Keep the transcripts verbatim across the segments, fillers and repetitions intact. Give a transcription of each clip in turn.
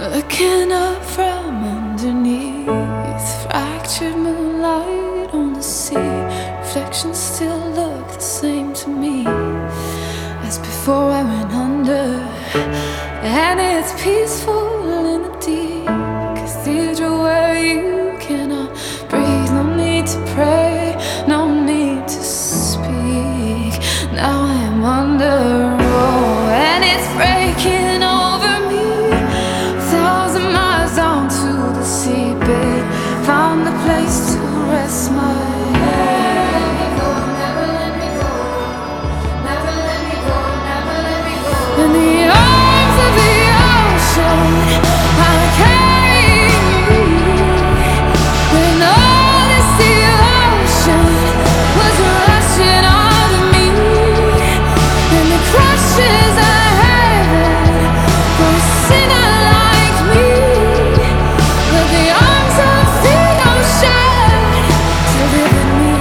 Looking up from underneath, fractured moonlight on the sea. Reflections still look the same to me as before I went under. And it's peaceful in the deep cathedral where you cannot breathe. No need to pray, no need to speak. Now I am under, oh, and it's breaking over me. A thousand miles down to the seabed, found a place to rest my head. Never let me go, never let me go, never let me go, never let me go. In the arms of the ocean, I carry you. When all this devotion was rushing onto me, and the crushes of heaven for a sinner like me. But the arms of the ocean delivered me.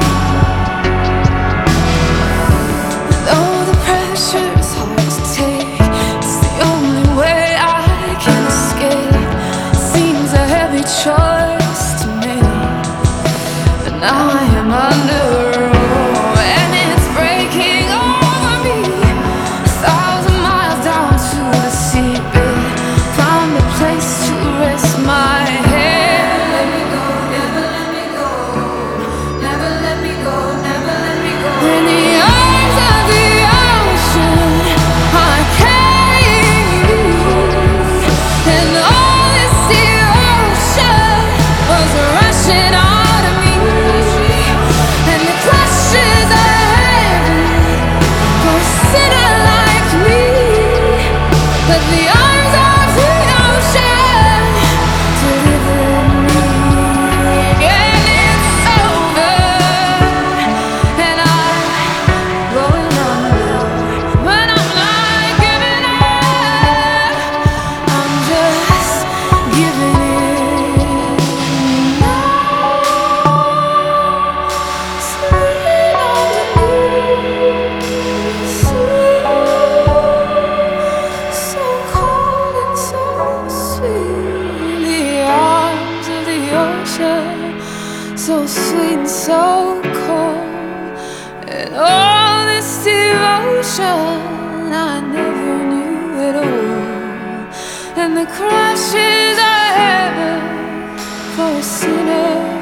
Though the pressure's hard to take, it's the only way I can escape. Seems a heavy choice to make, but now I am under, oh, and it's breaking over me. A thousand miles down to the seabed, found a place to rest my head. Never let me go, never let me go, never let me go, never let me go. In the arms of the ocean, I carry you. And all this devotion was rushing out of me, and the crushes of heaven for a sinner like me. But the arms of the ocean delivered me. And it's over, and I'm going under. But I'm not giving up, I'm just giving in now. Sitting underneath, so cold and so sweet. The arms of the ocean, so sweet and so cold. And all this devotion I never knew at all. And the crashes of heaven for a sinner